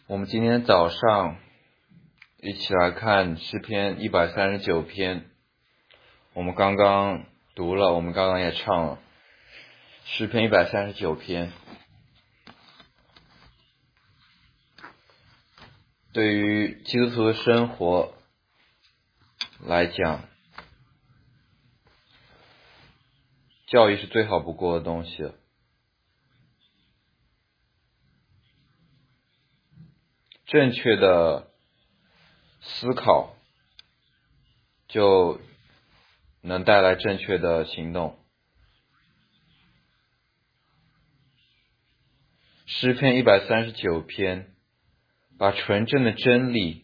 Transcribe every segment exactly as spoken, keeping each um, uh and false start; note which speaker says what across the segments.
Speaker 1: 我们今天早上一起来看诗篇一百三十九篇。我们刚刚读了，我们刚刚也唱了诗篇一百三十九篇。对于基督徒的生活来讲，教育是最好不过的东西了。正确的思考就能带来正确的行动。诗篇一百三十九篇把纯正的真理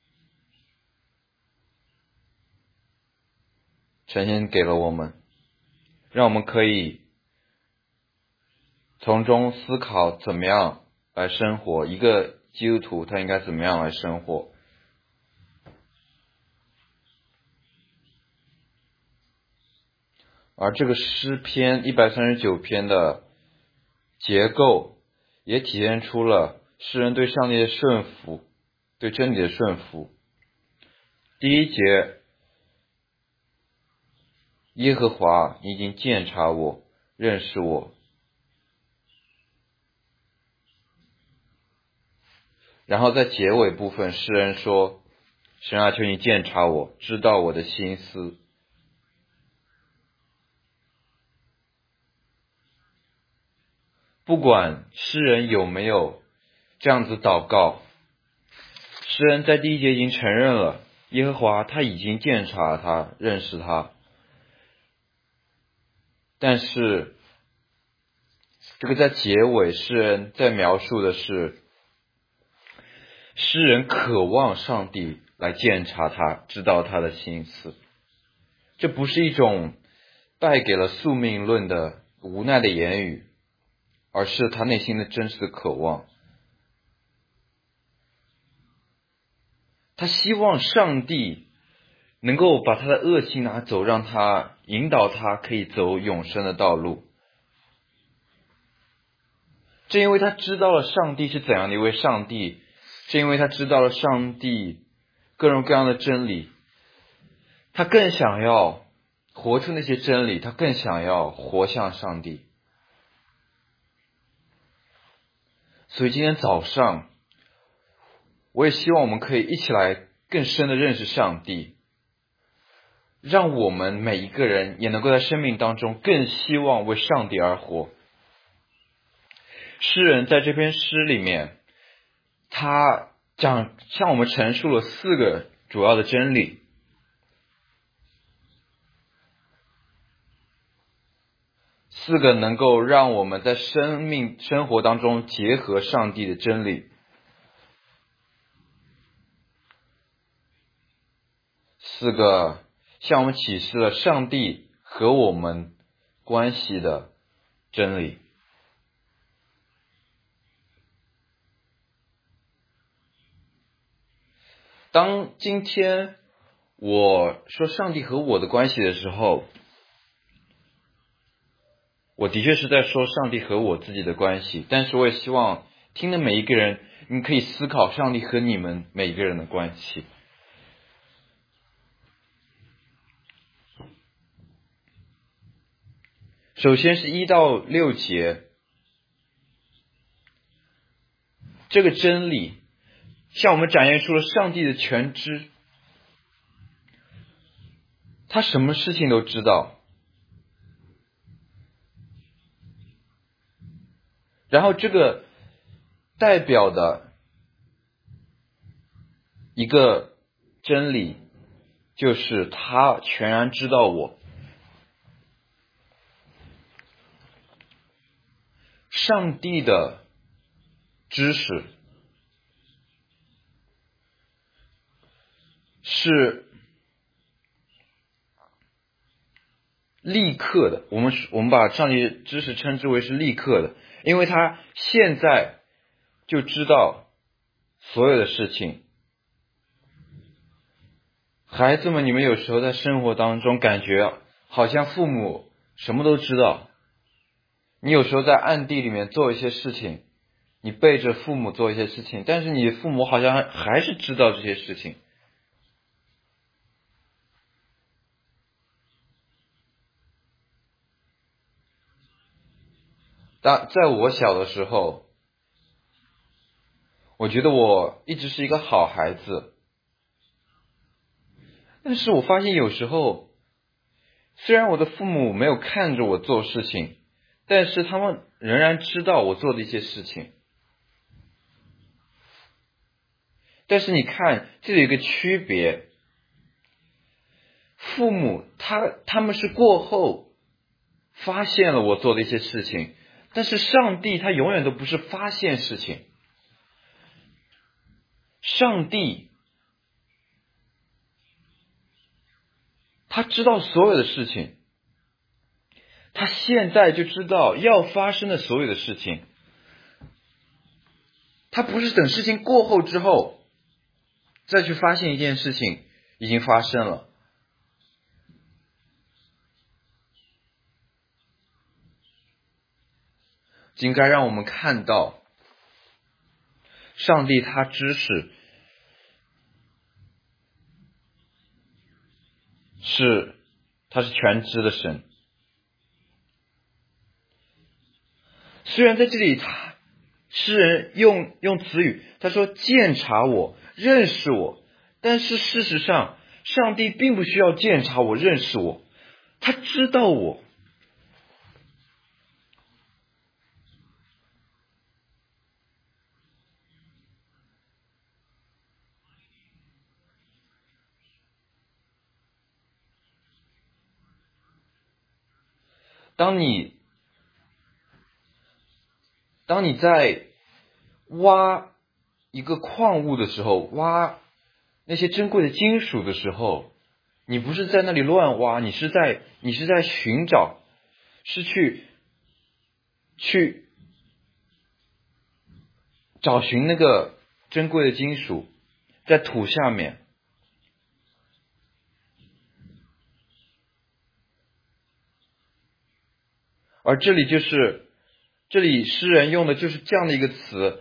Speaker 1: 呈现给了我们，让我们可以从中思考怎么样来生活，一个基督徒他应该怎么样来生活。而这个诗篇一百三十九篇的结构也体现出了诗人对上帝的顺服，对真理的顺服。第一节，耶和华，你已经鉴察我，认识我。然后在结尾部分，诗人说，神啊，求你鉴察我，知道我的心思。不管诗人有没有这样子祷告，诗人在第一节已经承认了耶和华他已经鉴察他，认识他。但是这个在结尾，诗人在描述的是诗人渴望上帝来鉴察他，知道他的心思。这不是一种败给了宿命论的无奈的言语，而是他内心的真实的渴望。他希望上帝能够把他的恶行拿走，让他引导他可以走永生的道路。正因为他知道了上帝是怎样的一位上帝，正因为他知道了上帝各种各样的真理，他更想要活出那些真理，他更想要活像上帝。所以今天早上，我也希望我们可以一起来更深的认识上帝，让我们每一个人也能够在生命当中更希望为上帝而活。诗人在这篇诗里面，他讲向我们陈述了四个主要的真理。四个能够让我们在生命生活当中结合上帝的真理。四个向我们启示了上帝和我们关系的真理。当今天我说上帝和我的关系的时候，我的确是在说上帝和我自己的关系，但是我也希望听的每一个人，你可以思考上帝和你们每一个人的关系。首先是一到六节，这个真理向我们展现出了上帝的全知，他什么事情都知道。然后这个代表的一个真理就是他全然知道我。上帝的知识是立刻的，我们我们把上帝的知识称之为是立刻的，因为他现在就知道所有的事情。孩子们，你们有时候在生活当中感觉好像父母什么都知道，你有时候在暗地里面做一些事情， 你背着父母做一些事情，但是你父母好像还是知道这些事情。当在我小的时候，我觉得我一直是一个好孩子，但是我发现有时候，虽然我的父母没有看着我做事情，但是他们仍然知道我做的一些事情。但是你看，这里有一个区别，父母他他们是过后发现了我做的一些事情，但是上帝他永远都不是发现事情。上帝他知道所有的事情，他现在就知道要发生的所有的事情，他不是等事情过后之后再去发现一件事情已经发生了。应该让我们看到上帝他知识是他是全知的神。虽然在这里他诗人用用词语，他说鉴察我，认识我，但是事实上上帝并不需要鉴察我，认识我，他知道我。当你当你在挖一个矿物的时候，挖那些珍贵的金属的时候，你不是在那里乱挖，你是在你是在寻找，是去去找寻那个珍贵的金属在土下面。而这里就是这里诗人用的就是这样的一个词，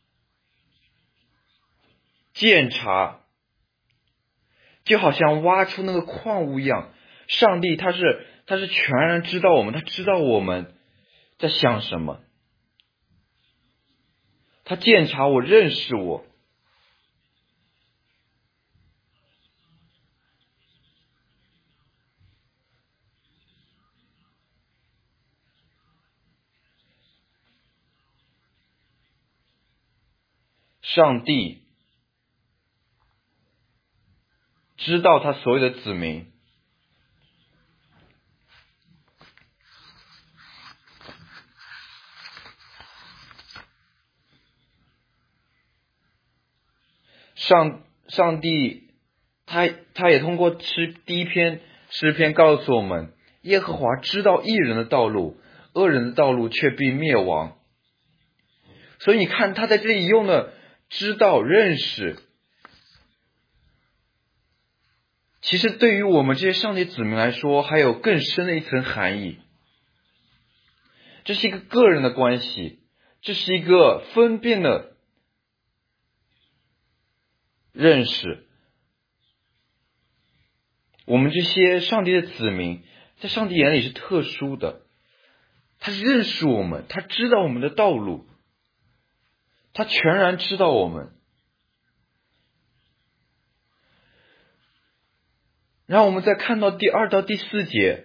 Speaker 1: 鉴察，就好像挖出那个矿物一样。上帝他是他是全然知道我们，他知道我们在想什么，他鉴察我，认识我。上帝知道他所有的子民，上上帝他他也通过诗第一篇诗篇告诉我们，耶和华知道义人的道路，恶人的道路却必灭亡。所以你看他在这里用的知道认识，其实对于我们这些上帝子民来说还有更深的一层含义。这是一个个人的关系，这是一个分辨的认识。我们这些上帝的子民在上帝眼里是特殊的，他认识我们，他知道我们的道路，他全然知道我们。然后我们再看到第二到第四节，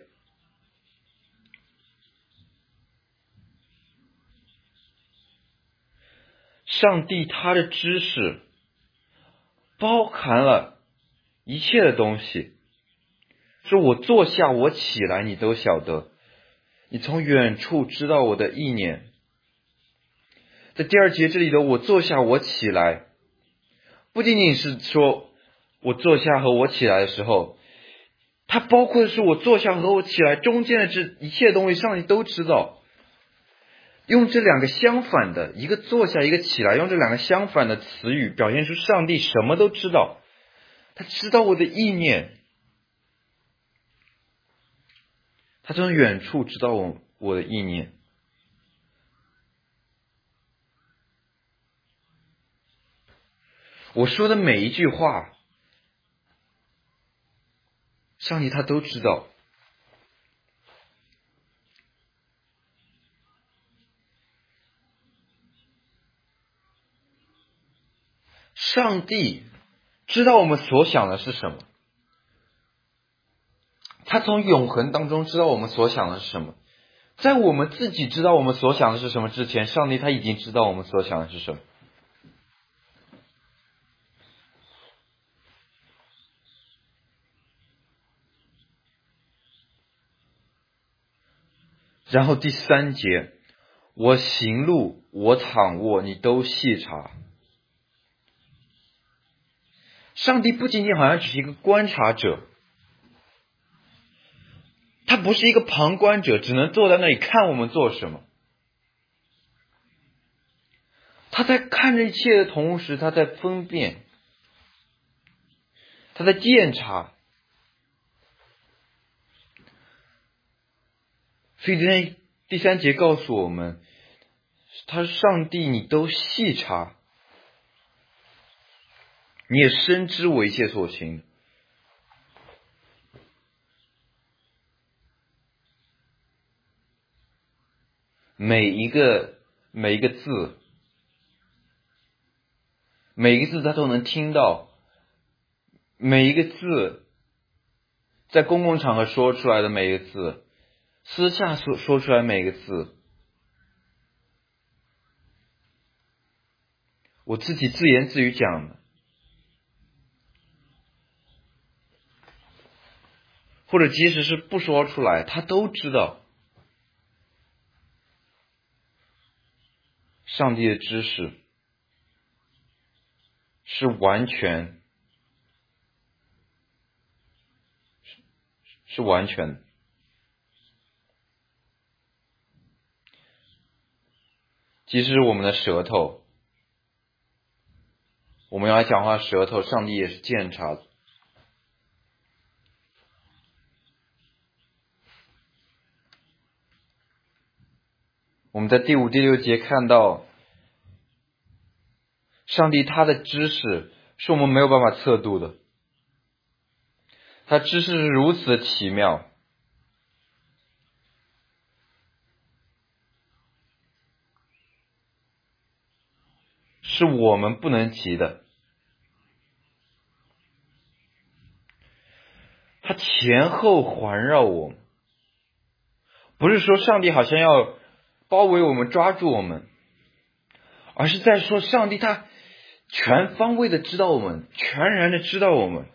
Speaker 1: 上帝他的知识包含了一切的东西，说我坐下我起来你都晓得，你从远处知道我的意念。在第二节这里的我坐下我起来，不仅仅是说我坐下和我起来的时候，它包括的是我坐下和我起来中间的这一切东西，上帝都知道。用这两个相反的，一个坐下一个起来，用这两个相反的词语表现出上帝什么都知道。他知道我的意念，他从远处知道我我的意念。 我说的每一句话，上帝他都知道。上帝知道我们所想的是什么，他从永恒当中知道我们所想的是什么。在我们自己知道我们所想的是什么之前，上帝他已经知道我们所想的是什么。然后第三节，我行路，我躺卧，你都细察。上帝不仅仅好像只是一个观察者，他不是一个旁观者，只能坐在那里看我们做什么。他在看着一切的同时，他在分辨，他在鉴察。所以在第三节告诉我们，他是上帝，你都细察，你也深知我一切所行。每一个每一个字，每一个字他都能听到，每一个字在公共场合说出来的每一个字，私下所说出来每一个字，我自己自言自语讲的，或者即使是不说出来，他都知道。上帝的知识是完全是完全的。即使我们的舌头，我们要来讲话舌头，上帝也是鉴察的。我们在第五、第六节看到，上帝他的知识是我们没有办法测度的，他知识是如此的奇妙，是我们不能及的。他前后环绕我们，不是说上帝好像要包围我们，抓住我们，而是在说上帝他全方位的知道我们，全然的知道我们，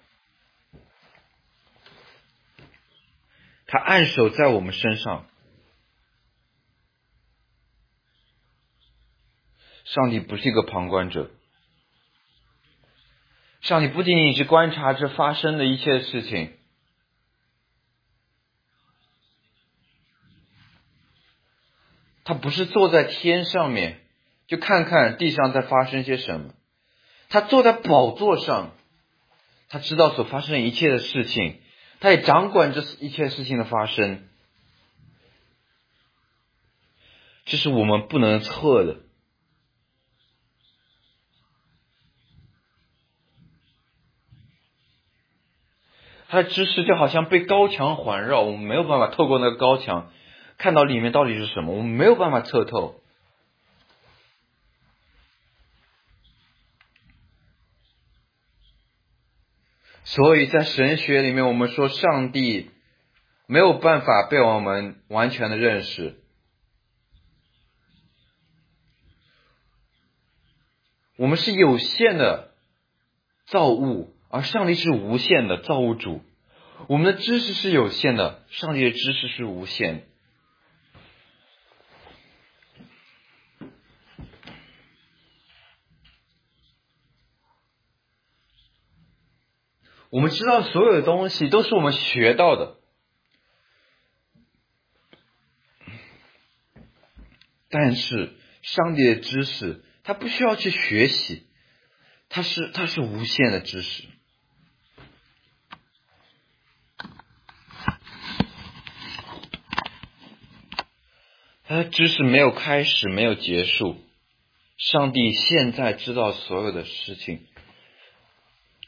Speaker 1: 他按手在我们身上。上帝不是一个旁观者，上帝不仅仅是观察这发生的一切事情，他不是坐在天上面就看看地上在发生些什么，他坐在宝座上，他知道所发生的一切的事情，他也掌管这一切事情的发生。这是我们不能测的。他的知识就好像被高墙环绕，我们没有办法透过那个高墙看到里面到底是什么，我们没有办法测透。所以在神学里面，我们说上帝没有办法被我们完全的认识。我们是有限的造物，而上帝是无限的造物主。我们的知识是有限的，上帝的知识是无限的。我们知道所有的东西都是我们学到的，但是上帝的知识他不需要去学习，他是他是无限的知识。他的知识没有开始，没有结束。上帝现在知道所有的事情，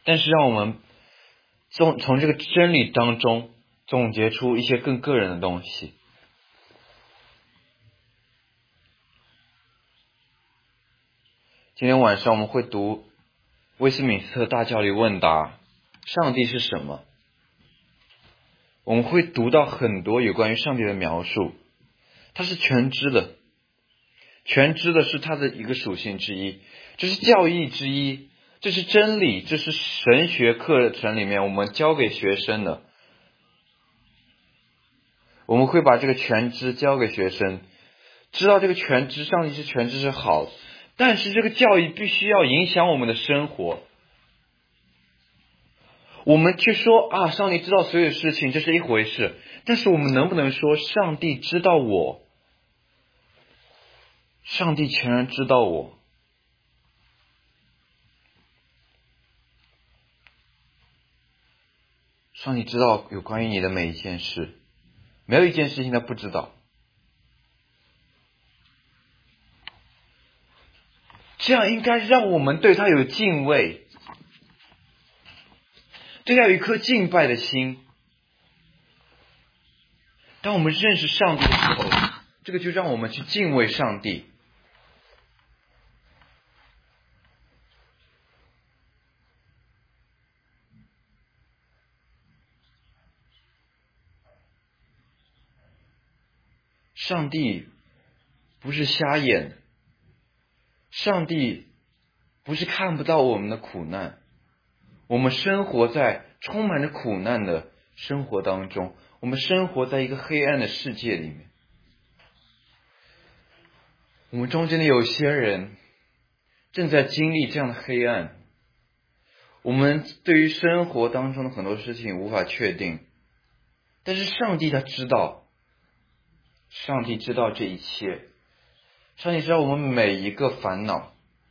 Speaker 1: 但是让我们从从这个真理当中总结出一些更个人的东西。今天晚上我们会读威斯敏斯特大教理问答，上帝是什么？我们会读到很多有关于上帝的描述，他是全知的，全知的是他的一个属性之一，这是教义之一，这是真理，这是神学课程里面我们教给学生的。我们会把这个全知教给学生，知道这个全知，上帝是全知是好，但是这个教义必须要影响我们的生活。我们去说啊，上帝知道所有事情，这是一回事，但是我们能不能说上帝知道我？上帝全然知道我。上帝知道有关于你的每一件事，没有一件事情他不知道。这样应该让我们对他有敬畏，对他有一颗敬拜的心。当我们认识上帝的时候，这个就让我们去敬畏上帝。上帝不是瞎眼，上帝不是看不到我们的苦难。我们生活在充满着苦难的生活当中，我们生活在一个黑暗的世界里面。我们中间的有些人正在经历这样的黑暗，我们对于生活当中的很多事情无法确定，但是上帝他知道，上帝知道这一切，上帝知道我们每一个烦恼。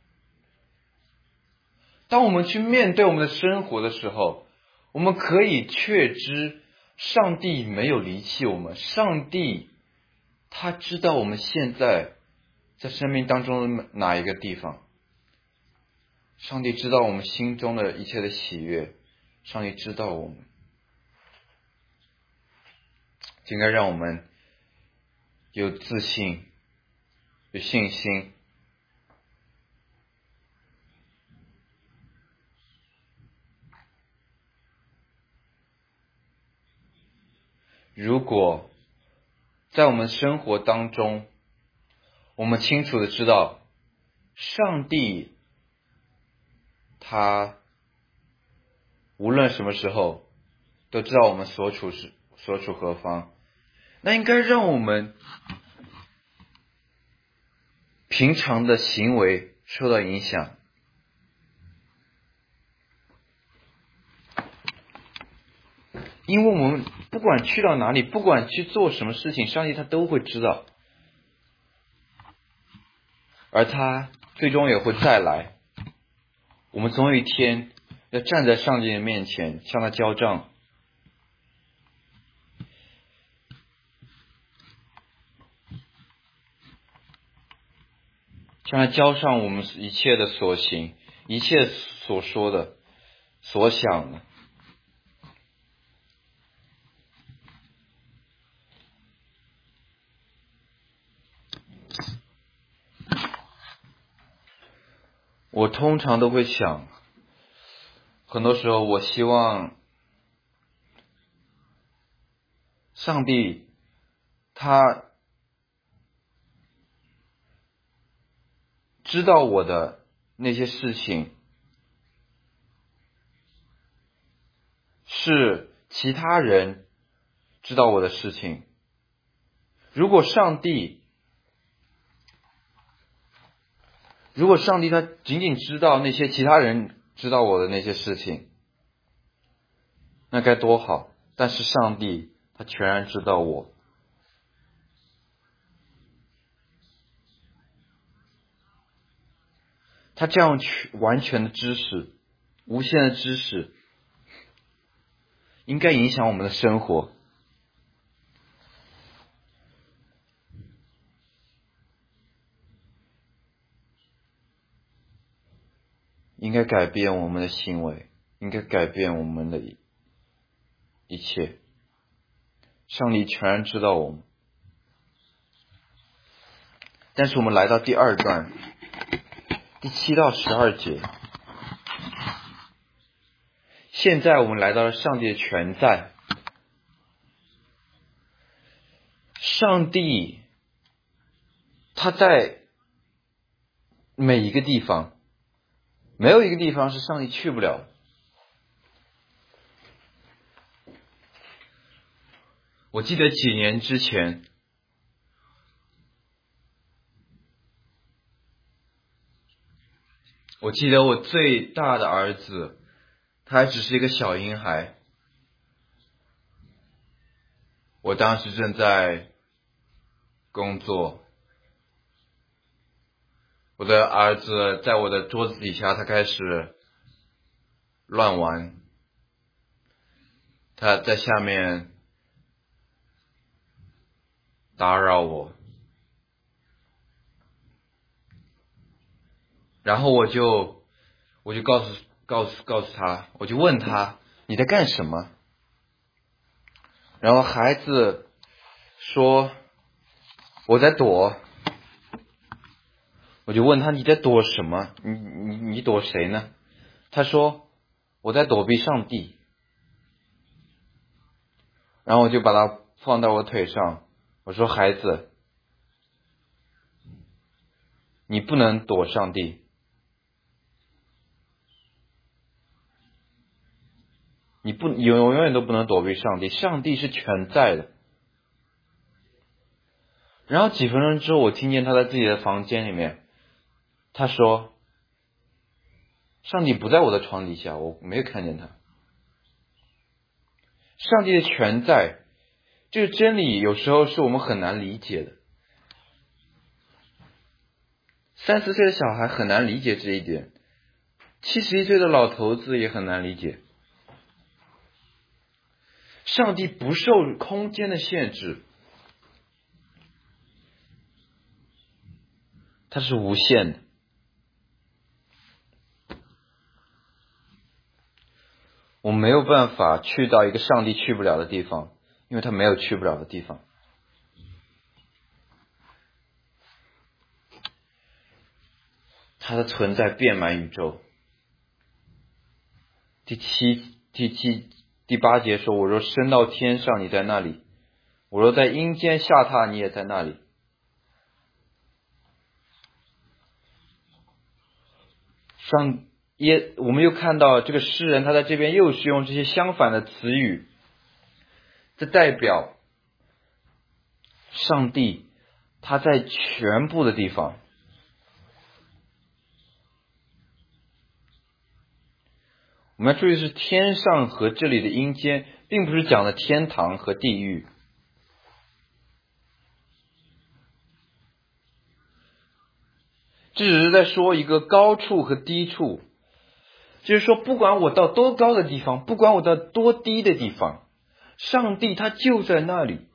Speaker 1: 当我们去面对我们的生活的时候，我们可以确知上帝没有离弃我们，上帝他知道我们现在在生命当中的哪一个地方，上帝知道我们心中的一切的喜悦，上帝知道我们，应该让我们有自信，有信心。如果在我们生活当中，我们清楚的知道上帝他无论什么时候都知道我们所处是所处何方，那应该让我们平常的行为受到影响。因为我们不管去到哪里，不管去做什么事情，上帝他都会知道，而他最终也会再来。我们总有一天要站在上帝的面前向他交账。向他交上我们一切的所行，一切所说的，所想的。我通常都会想，很多时候我希望上帝他知道我的那些事情是其他人知道我的事情。如果上帝如果上帝他仅仅知道那些其他人知道我的那些事情，那该多好。但是上帝他全然知道我。他这样完全的知识，无限的知识，应该影响我们的生活，应该改变我们的行为， 应该改变我们的一一切。上帝全然知道我们。但是我们来到第二段，第七到十二节。现在我们来到了上帝的全在。上帝他在每一个地方，没有一个地方是上帝去不了。我记得几年之前，我记得我最大的儿子，他还只是一个小婴孩。我当时正在工作，我的儿子在我的桌子底下，他开始乱玩，他在下面打扰我，然后我就我就告诉告诉告诉他，我就问他你在干什么？然后孩子说我在躲。我就问他你在躲什么？你你你躲谁呢？他说我在躲避上帝。然后我就把他放到我腿上，我说孩子，你不能躲上帝。你不永永远都不能躲避上帝，上帝是全在的。然后几分钟之后，我听见他在自己的房间里面，他说上帝不在我的床底下，我没有看见他。上帝的全在，这个真理有时候是我们很难理解的。三四岁的小孩很难理解这一点，七十一岁的老头子也很难理解。上帝不受空间的限制，它是无限的。我没有办法去到一个上帝去不了的地方，因为他没有去不了的地方。他的存在遍满宇宙。第七第七第八节说，我若升到天上，你在那里；我若在阴间下榻，你也在那里。上也我们又看到这个诗人，他在这边又是用这些相反的词语，这代表上帝他在全部的地方。我们要注意的是，天上和这里的阴间并不是讲的天堂和地狱。这只是在说一个高处和低处，就是说不管我到多高的地方，不管我到多低的地方，上帝他就在那里。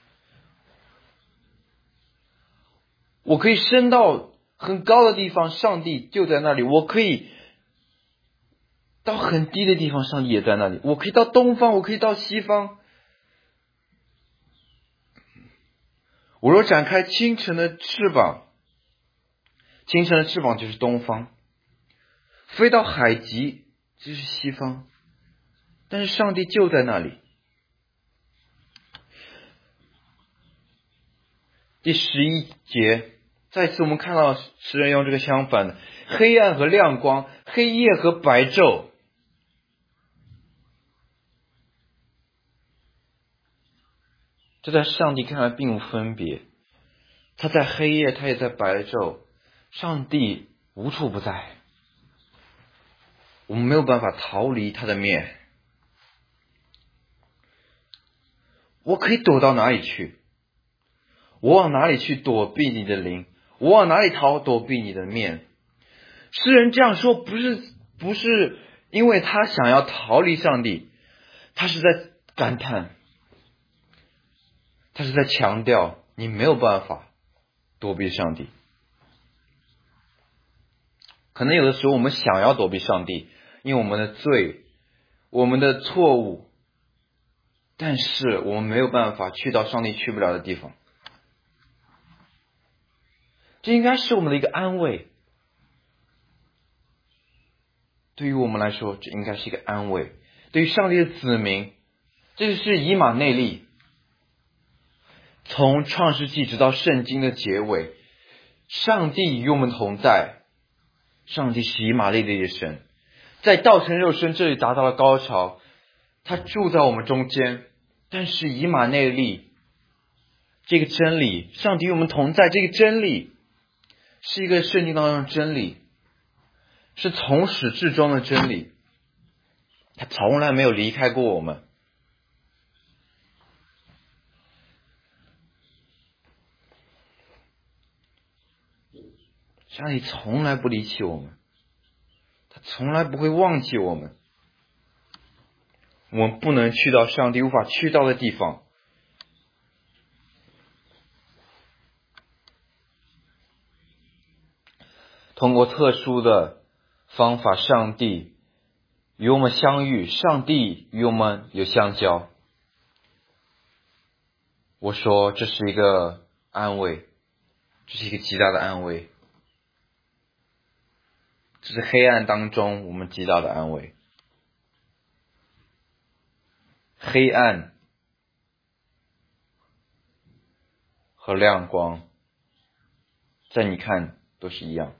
Speaker 1: 我可以升到很高的地方，上帝就在那里；我可以到很低的地方，上帝也在那里；我可以到东方，我可以到西方。我若展开清晨的翅膀，清晨的翅膀就是东方，飞到海极就是西方，但是上帝就在那里。第十一节，再次我们看到诗人用这个相反的黑暗和亮光，黑夜和白昼。这在上帝看来并无分别，他在黑夜，他也在白昼，上帝无处不在，我们没有办法逃离他的面。我可以躲到哪里去？我往哪里去躲避你的灵？我往哪里逃躲避你的面？诗人这样说不是不是因为他想要逃离上帝，他是在感叹，他是在强调你没有办法躲避上帝。可能有的时候我们想要躲避上帝，因为我们的罪我们的错误，但是我们没有办法去到上帝去不了的地方。这应该是我们的一个安慰。对于我们来说，这应该是一个安慰。对于上帝的子民，这就是以马内利。从创世纪直到圣经的结尾，上帝与我们同在。上帝是以马内利的神，在道成肉身这里达到了高潮，他住在我们中间。但是以马内利这个真理，上帝与我们同在这个真理，是一个圣经当中的真理，是从始至终的真理，他从来没有离开过我们。上帝从来不离弃我们，他从来不会忘记我们。我们不能去到上帝无法去到的地方。通过特殊的方法，上帝与我们相遇，上帝与我们有相交。我说这是一个安慰，这是一个极大的安慰，这是黑暗当中我们极大的安慰。黑暗和亮光，在你看都是一样。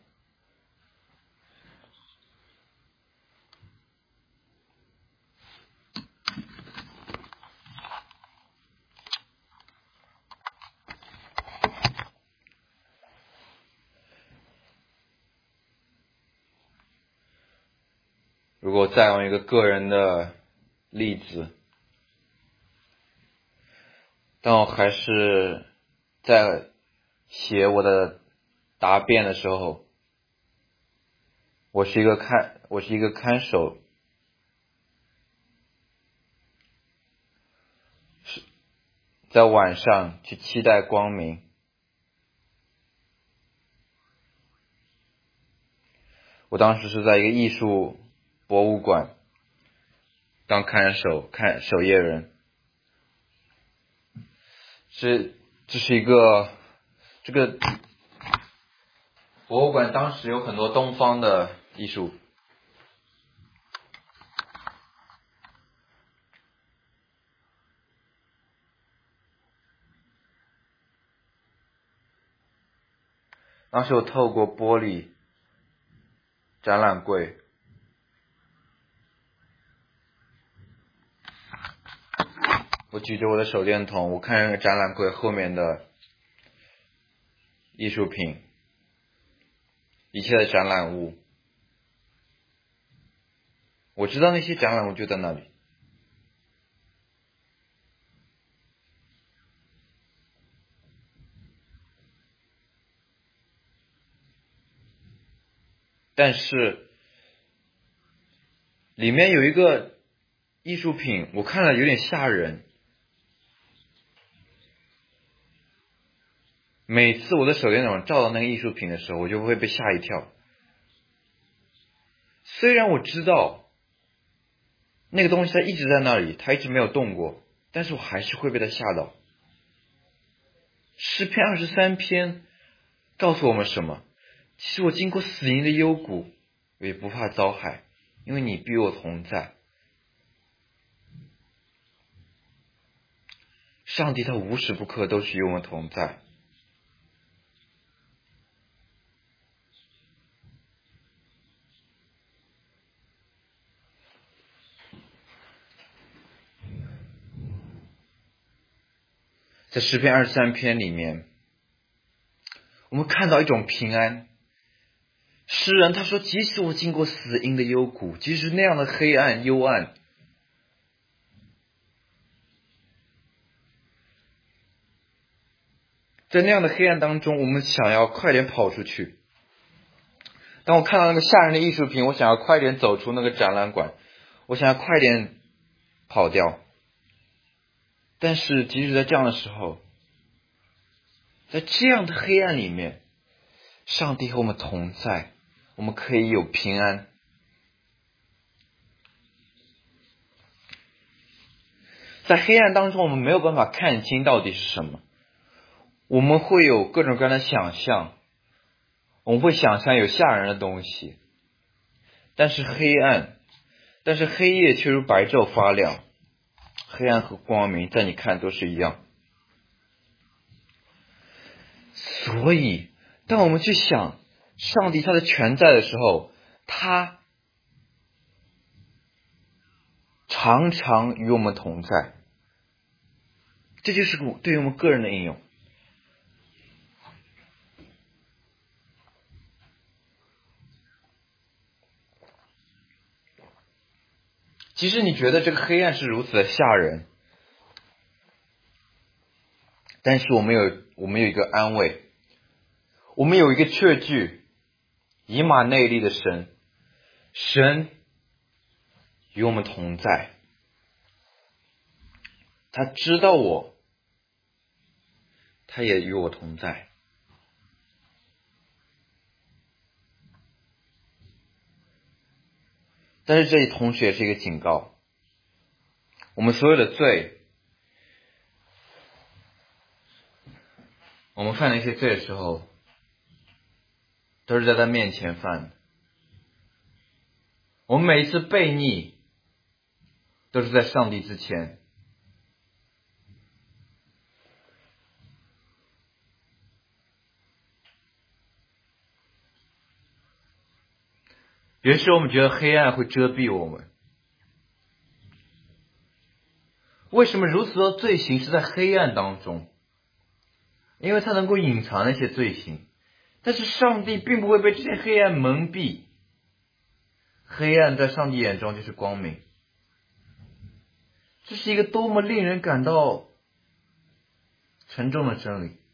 Speaker 1: 如果再用一个个人的例子，当我还是在写我的答辩的时候，我是一个看我是一个看守，是在晚上去期待光明。我当时是在一个艺术博物馆当看守看守夜人。这这是一个这个博物馆当时有很多东方的艺术，当时我透过玻璃展览柜，我举着我的手电筒，我看那个展览柜后面的艺术品，一切的展览物，我知道那些展览物就在那里。但是里面有一个艺术品，我看了有点吓人。每次我的手电筒照到那个艺术品的时候，我就会被吓一跳。虽然我知道那个东西它一直在那里，它一直没有动过，但是我还是会被它吓到。诗篇二十三篇告诉我们什么？其实我经过死荫的幽谷，我也不怕遭害，因为你与我同在。上帝他无时不刻都是与我们同在。在诗篇二十三篇里面，我们看到一种平安。诗人他说，即使我经过死荫的幽谷，即使那样的黑暗幽暗，在那样的黑暗当中，我们想要快点跑出去。当我看到那个吓人的艺术品，我想要快点走出那个展览馆，我想要快点跑掉。但是即使在这样的时候，在这样的黑暗里面，上帝和我们同在，我们可以有平安。 在黑暗当中，我们没有办法看清到底是什么，我们会有各种各样的想象，我们会想象有吓人的东西，但是黑暗，但是黑夜却如白昼发亮，黑暗和光明在你看都是一样。所以当我们去想上帝他的全在的时候，他常常与我们同在，这就是对于我们个人的应用。即使你觉得这个黑暗是如此的吓人，但是我们有我们有一个安慰，我们有一个确据，以马内利的神，神与我们同在，他知道我，他也与我同在。但是这里同时也是一个警告，我们所有的罪，我们犯了一些罪的时候，都是在他面前犯的。我们每一次悖逆，都是在上帝之前。有时我们觉得黑暗会遮蔽我们，为什么如此多罪行是在黑暗当中？因为它能够隐藏那些罪行，但是上帝并不会被这些黑暗蒙蔽。黑暗在上帝眼中就是光明，这是一个多么令人感到沉重的真理。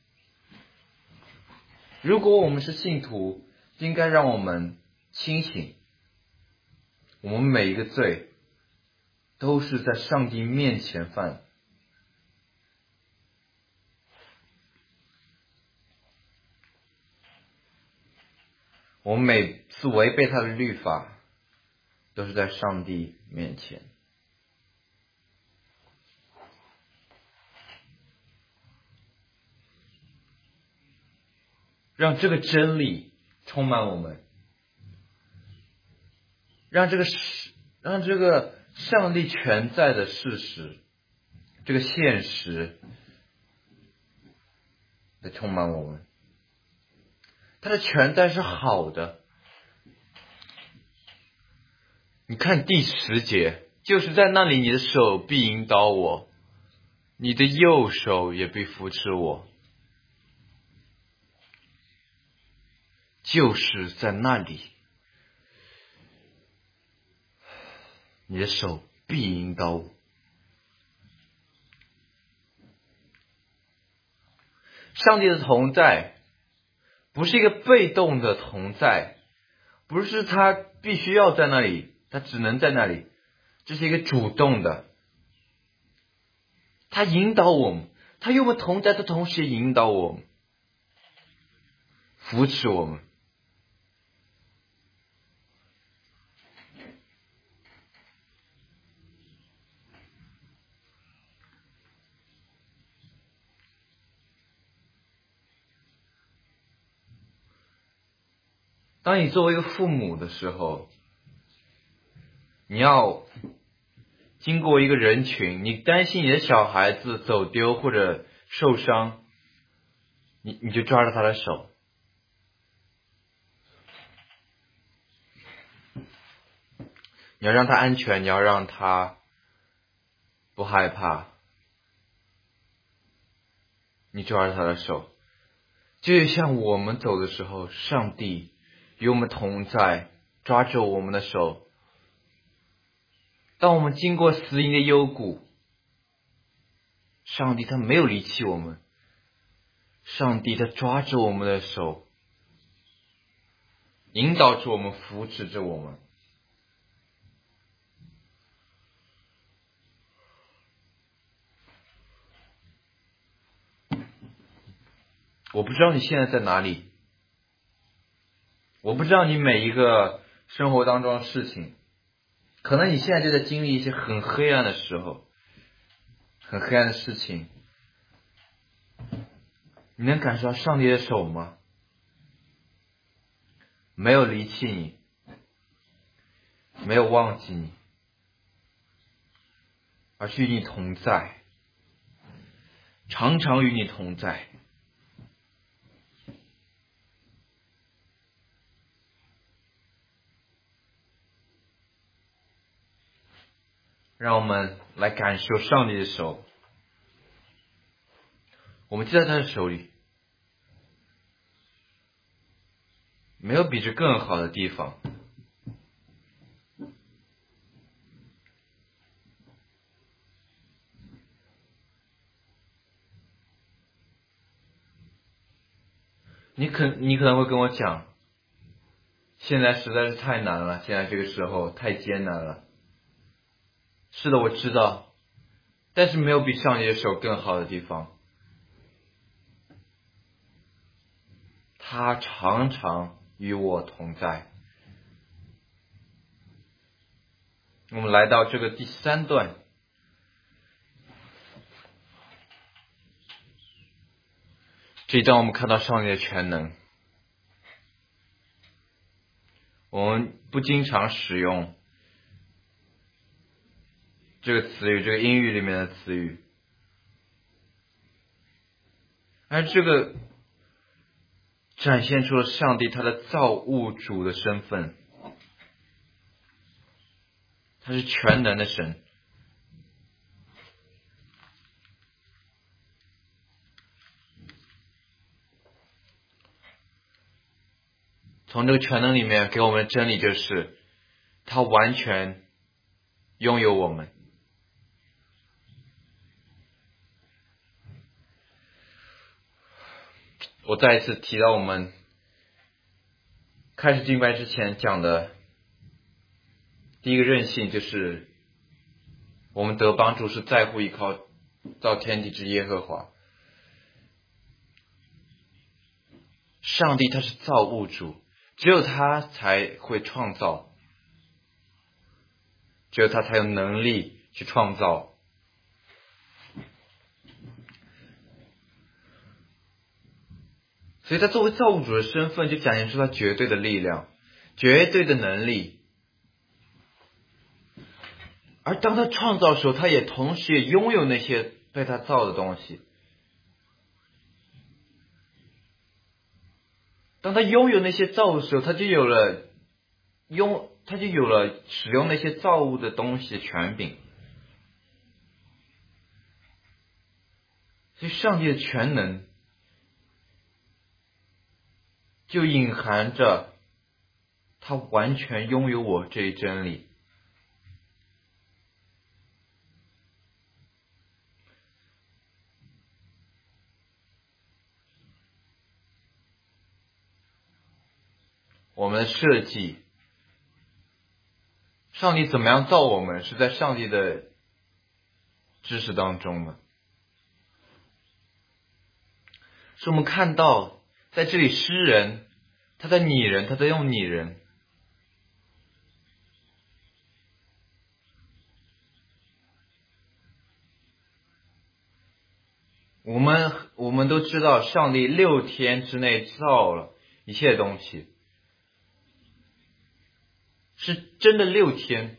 Speaker 1: 如果我们是信徒，应该让我们清醒，我们每一个罪都是在上帝面前犯，我们每次违背他的律法都是在上帝面前。让这个真理充满我们，让这个让这个上帝全在的事实，这个现实来充满我们。他的全在是好的。你看第十节，就是在那里，你的手必引导我，你的右手也必扶持我。就是在那里，你的手必引导我。上帝的同在不是一个被动的同在，不是他必须要在那里，他只能在那里，这是一个主动的。他引导我们，他与我们同在的同时引导我们，扶持我们。当你作为一个父母的时候，你要经过一个人群，你担心你的小孩子走丢或者受伤，你你就抓着他的手，你要让他安全，你要让他不害怕，你抓着他的手，就像我们走的时候，上帝与我们同在，抓着我们的手。当我们经过死荫的幽谷，上帝他没有离弃我们，上帝他抓着我们的手，引导着我们，扶持着我们。我不知道你现在在哪里，我不知道你每一个生活当中的事情，可能你现在就在经历一些很黑暗的时候， 很黑暗的事情，你能感受到上帝的手吗？没有离弃你，没有忘记你，而是与你同在，常常与你同在。让我们来感受上帝的手，我们记在他的手里，没有比这更好的地方。你可你可能会跟我讲，现在实在是太难了，现在这个时候太艰难了。是的，我知道，但是没有比上帝的手更好的地方。他常常与我同在。我们来到这个第三段，这一段我们看到上帝的全能。我们不经常使用这个词语，这个英语里面的词语，而这个展现出了上帝他的造物主的身份，他是全能的神。从这个全能里面给我们的真理就是，他完全拥有我们。我再一次提到我们开始敬拜之前讲的第一个韧性，就是我们得帮助是在乎依靠造天地之耶和华。上帝他是造物主，只有他才会创造，只有他才有能力去创造。所以他作为造物主的身份，就展现出他绝对的力量，绝对的能力。而当他创造的时候，他也同时也拥有那些被他造的东西。当他拥有那些造物的时候，他就有了拥，他就有了使用那些造物的东西的权柄。所以上帝的全能就隐含着他完全拥有我这一真理。我们的设计，上帝怎么样造我们，是在上帝的知识当中的。是我们看到在这里诗人他在拟人，他在用拟人。我们我们都知道上帝六天之内造了一切东西，是真的六天，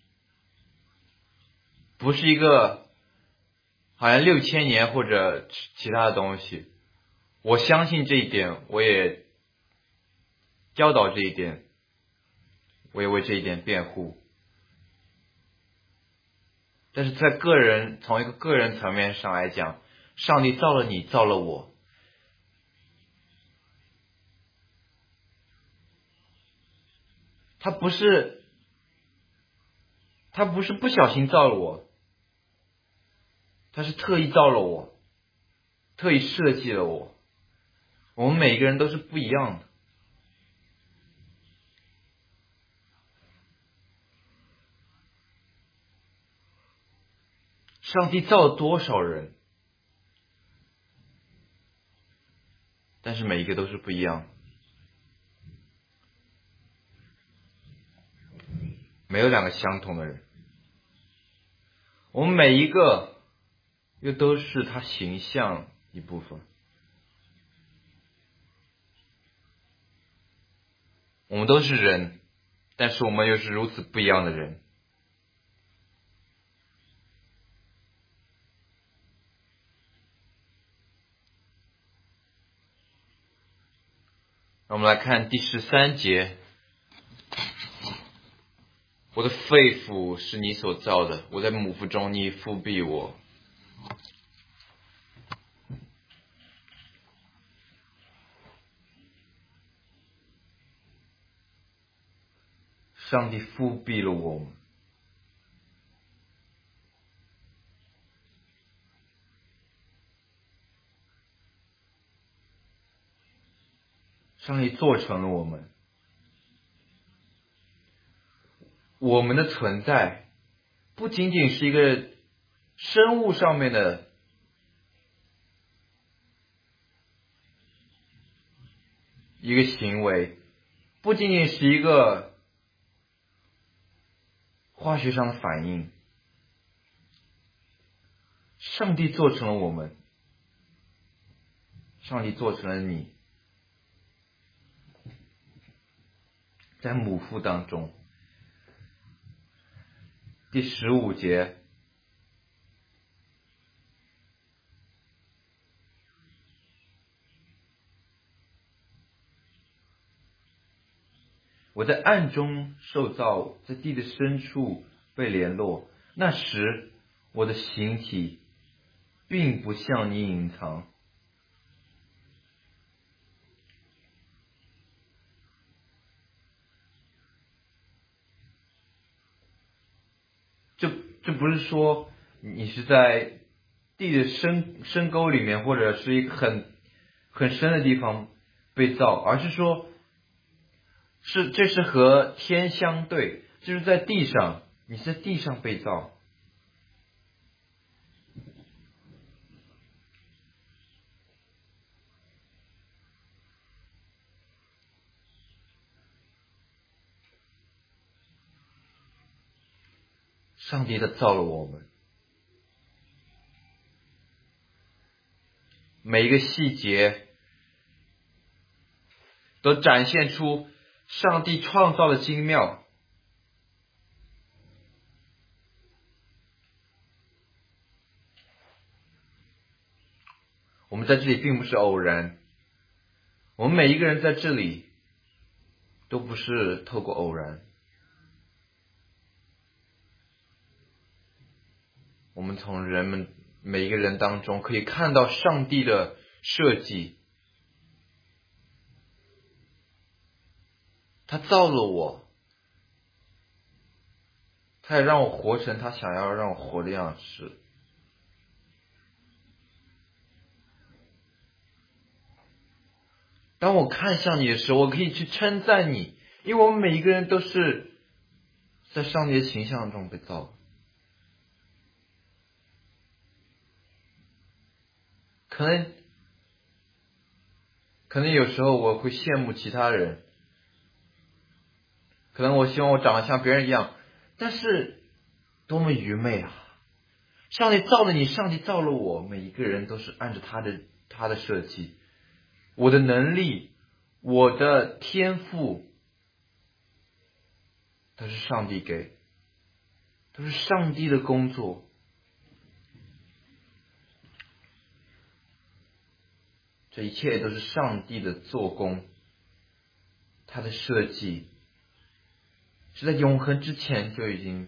Speaker 1: 不是一个好像六千年或者其他的东西。我相信这一点，我也教导这一点，我也为这一点辩护。但是在个人从一个个人层面上来讲，上帝造了你，造了我，他不是他不是不小心造了我，他是特意造了我，特意设计了我。我们每个人都是不一样的。上帝造了多少人，但是每一个都是不一样的，没有两个相同的人。我们每一个又都是他形象一部分。我们都是人，但是我们又是如此不一样的人。让我们来看第十三节。我的肺腑是你所造的，我在母腹中你覆庇我。上帝覆庇了我们。上帝做成了我们。我们的存在不仅仅是一个生物上面的一个行为，不仅仅是一个化学上的反应。上帝做成了我们，上帝做成了你，在母腹当中。第十五节，我在暗中受造，在地的深处被联络。那时我的形体并不向你隐藏。这这不是说你是在地的深深沟里面，或者是一个很很深的地方被造，而是说是这是和天相对，就是在地上，你是在地上被造。上帝他造了我们，每一个细节都展现出上帝创造的精妙。我们在这里并不是偶然，我们每一个人在这里都不是透过偶然。我们从人们每一个人当中可以看到上帝的设计。他造了我，他也让我活成他想要让我活的样式。当我看向你的时候，我可以去称赞你，因为我们每一个人都是在上帝的形象中被造。可能可能有时候我会羡慕其他人，可能我希望我长得像别人一样，但是多么愚昧啊！上帝造了你，上帝造了我，每一个人都是按照他的他的设计。我的能力，我的天赋，都是上帝给，都是上帝的工作。这一切都是上帝的做工，他的设计是在永恒之前就已经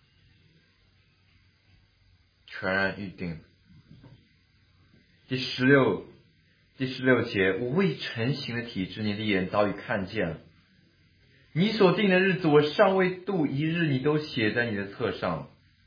Speaker 1: 全然预定。第十六第十六节，我未成形的体质，你的眼早已看见了。你所定的日子，我尚未度一日，你都写在你的册上。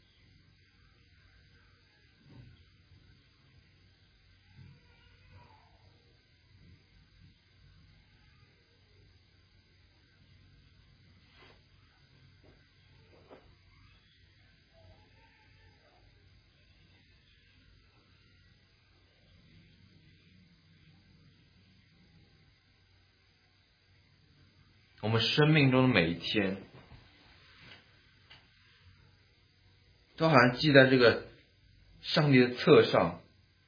Speaker 1: 我们生命中的每一天，都好像记在这个上帝的册上，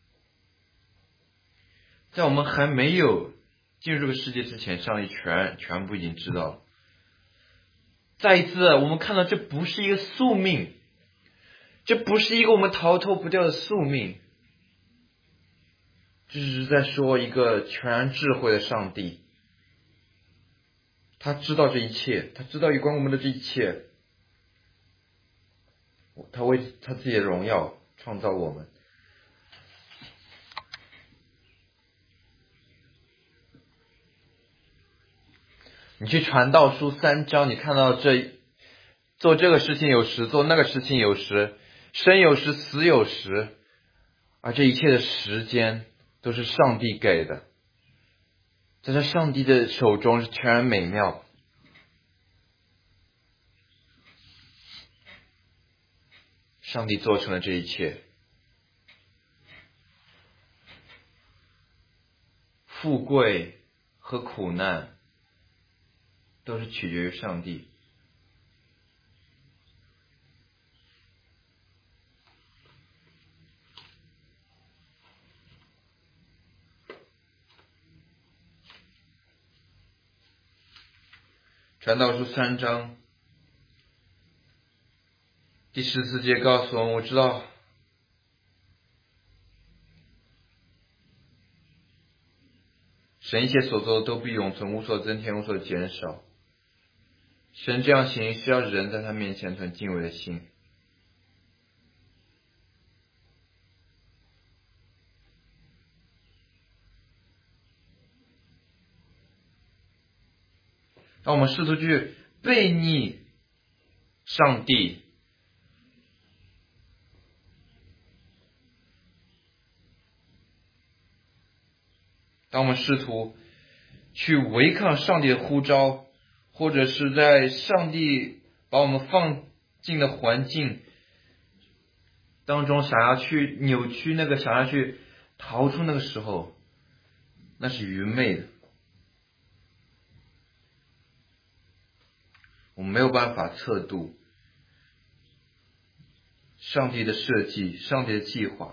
Speaker 1: 在我们还没有进入这个世界之前，上帝全全部已经知道了。再一次，我们看到这不是一个宿命，这不是一个我们逃脱不掉的宿命，这只是在说一个全然智慧的上帝，他知道这一切，他知道有关我们的这一切，他为他自己的荣耀创造我们。你去传道书三章，你看到这做这个事情有时，做那个事情有时，生有时，死有时，而这一切的时间都是上帝给的，在这上帝的手中是全然美妙。上帝做成了这一切，富贵和苦难都是取决于上帝。传道书三章第十四节告诉我们，我知道神一切所做的都必永存，无所增添，无所减少。神这样行，需要人在他面前存敬畏的心。当我们试图去背逆上帝，当我们试图去违抗上帝的呼召，或者是在上帝把我们放进的环境当中想要去扭曲那个，想要去逃出那个时候，那是愚昧的。我们没有办法测度上帝的设计，上帝的计划。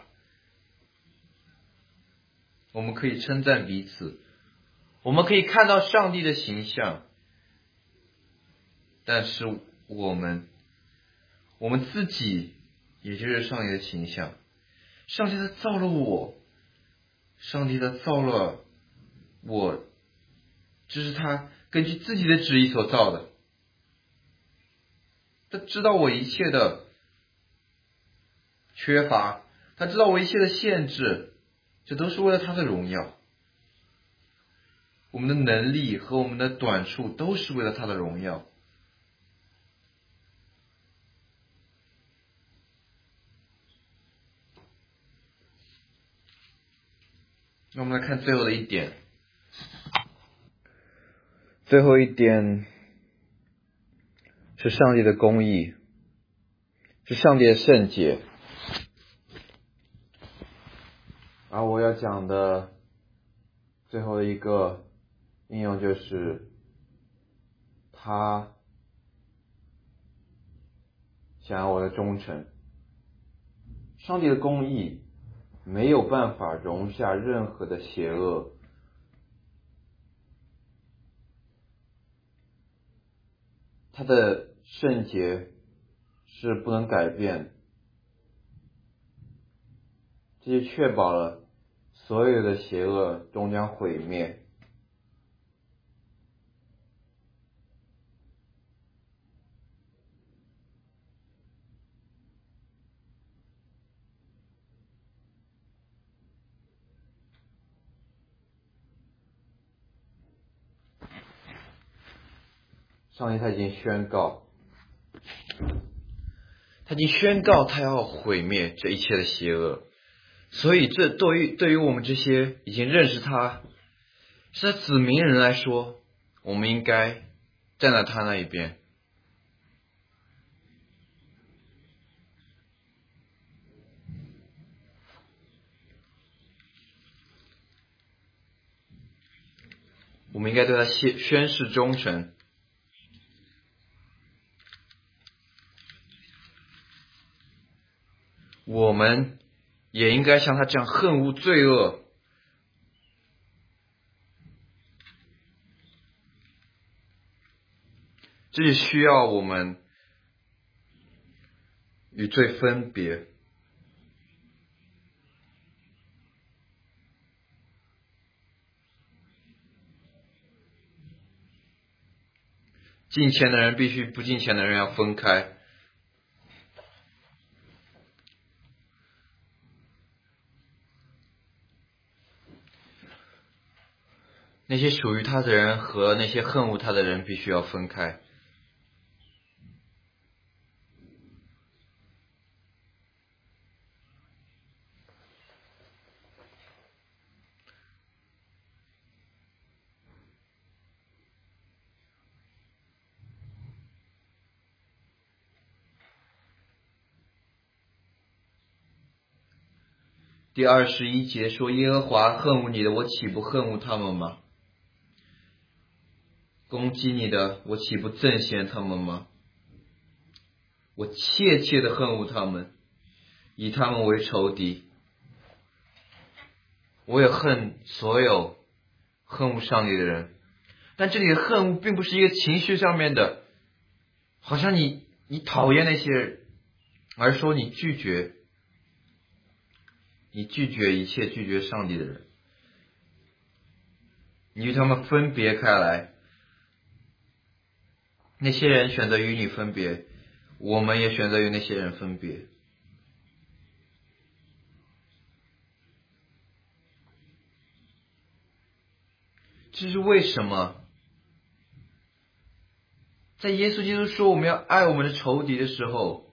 Speaker 1: 我们可以称赞彼此，我们可以看到上帝的形象，但是我们我们自己也就是上帝的形象。上帝他造了我，上帝他造了我，这是他根据自己的旨意所造的。他知道我一切的缺乏，他知道我一切的限制，这都是为了他的荣耀。我们的能力和我们的短处都是为了他的荣耀。那我们来看最后的一点，最后一点是上帝的公义，是上帝的圣洁。而我要讲的最后一个应用就是他想要我的忠诚。上帝的公义没有办法容下任何的邪恶，他的圣洁是不能改变，这就确保了所有的邪恶终将毁灭。上帝他已经宣告，他已经宣告他要毁灭这一切的邪恶，所以这对于对于我们这些已经认识他是他子民人来说，我们应该站在他那一边。我们应该对他宣宣誓忠诚。我们也应该像他这样恨恶罪恶。这也需要我们与罪分别。敬虔的人必须不敬虔的人要分开。那些属于他的人和那些恨恶他的人必须要分开。第二十一节说，耶和华恨恶你的，我岂不恨恶他们吗？攻击你的，我岂不憎嫌他们吗？我切切的恨恶他们，以他们为仇敌。我也恨所有恨恶上帝的人。但这里的恨恶并不是一个情绪上面的，好像你你讨厌那些人，而是说你拒绝你拒绝一切拒绝上帝的人，你与他们分别开来。那些人选择与你分别，我们也选择与那些人分别。这是为什么在耶稣基督说我们要爱我们的仇敌的时候，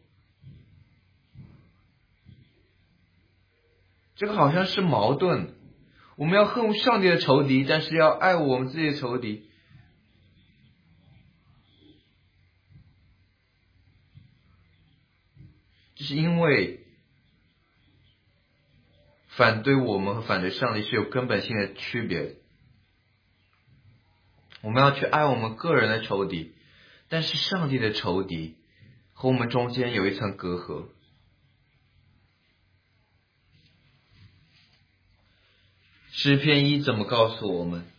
Speaker 1: 这个好像是矛盾。我们要恨恶上帝的仇敌，但是要爱我们自己的仇敌。这是因为反对我们和反对上帝是有根本性的区别的。我们要去爱我们个人的仇敌，但是上帝的仇敌和我们中间有一层隔阂。诗篇一怎么告诉我们？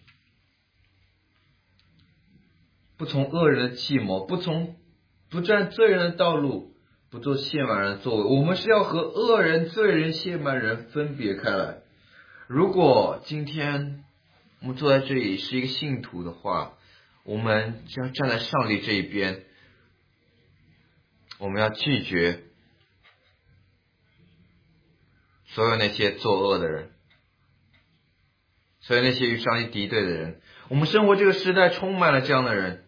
Speaker 1: 不从恶人的计谋，不从不占罪人的道路，不做亵慢人的作为。我们是要和恶人、罪人、亵慢人分别开来。如果今天我们坐在这里是一个信徒的话，我们将站在上帝这一边，我们要拒绝所有那些作恶的人，所有那些与上帝敌对的人。我们生活这个时代充满了这样的人，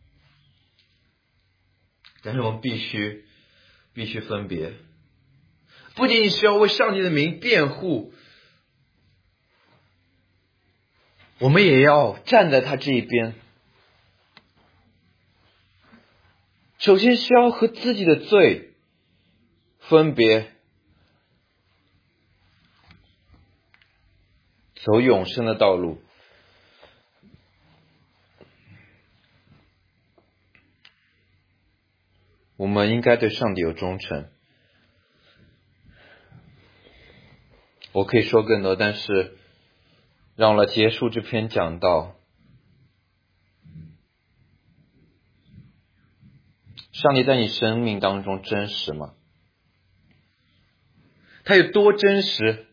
Speaker 1: 但是我们必须必须分别，不仅仅是要为上帝的名辩护，我们也要站在他这一边。首先是要和自己的罪分别，走永生的道路。我们应该对上帝有忠诚。我可以说更多，但是让我来结束这篇讲道。上帝在你生命当中真实吗？他有多真实？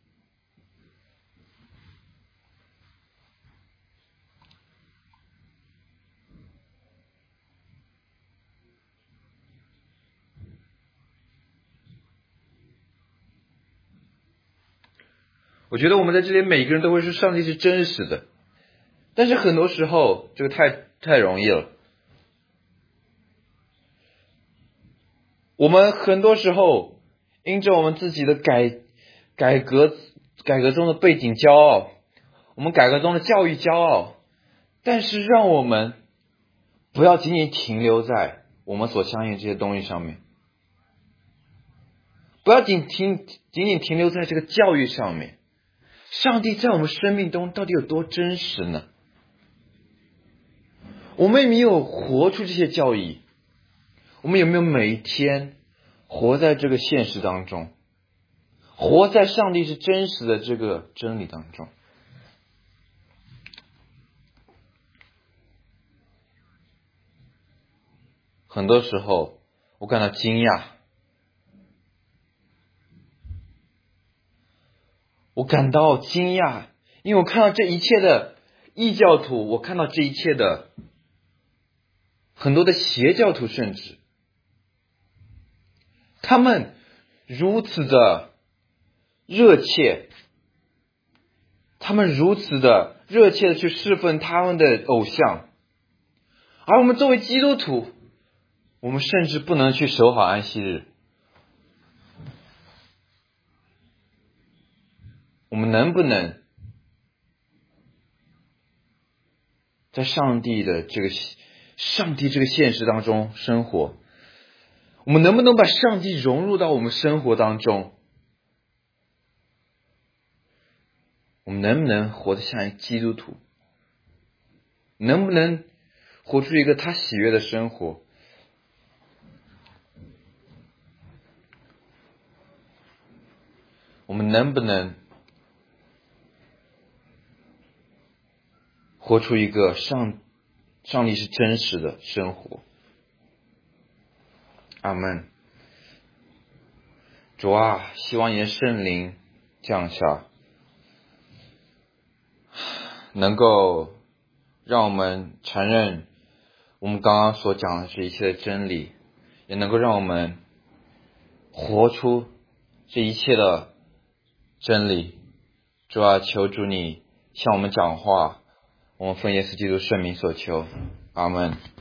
Speaker 1: 我觉得我们在这里每个人都会说上帝是真实的，但是很多时候这个太太容易了。我们很多时候因着我们自己的改改革改革中的背景骄傲，我们改革中的教育骄傲，但是让我们不要仅仅停留在我们所相信这些东西上面，不要仅仅仅仅停留在这个教育上面。上帝在我们生命中到底有多真实呢？我们有没有活出这些教义？我们有没有每一天活在这个现实当中？ 活在上帝是真实的这个真理当中。很多时候我感到惊讶，我感到惊讶，因为我看到这一切的异教徒，我看到这一切的很多的邪教徒，甚至他们如此的热切，他们如此的热切的去侍奉他们的偶像，而我们作为基督徒，我们甚至不能去守好安息日。我们能不能在上帝的这个上帝这个现实当中生活？我们能不能把上帝融入到我们生活当中？我们能不能活得像一个基督徒？能不能活出一个他喜悦的生活？我们能不能活出一个上上帝是真实的生活？阿们。主啊，希望你的圣灵降下，能够让我们承认我们刚刚所讲的这一切的真理，也能够让我们活出这一切的真理。主啊，求主你向我们讲话，我们奉耶稣基督圣名所求。阿们。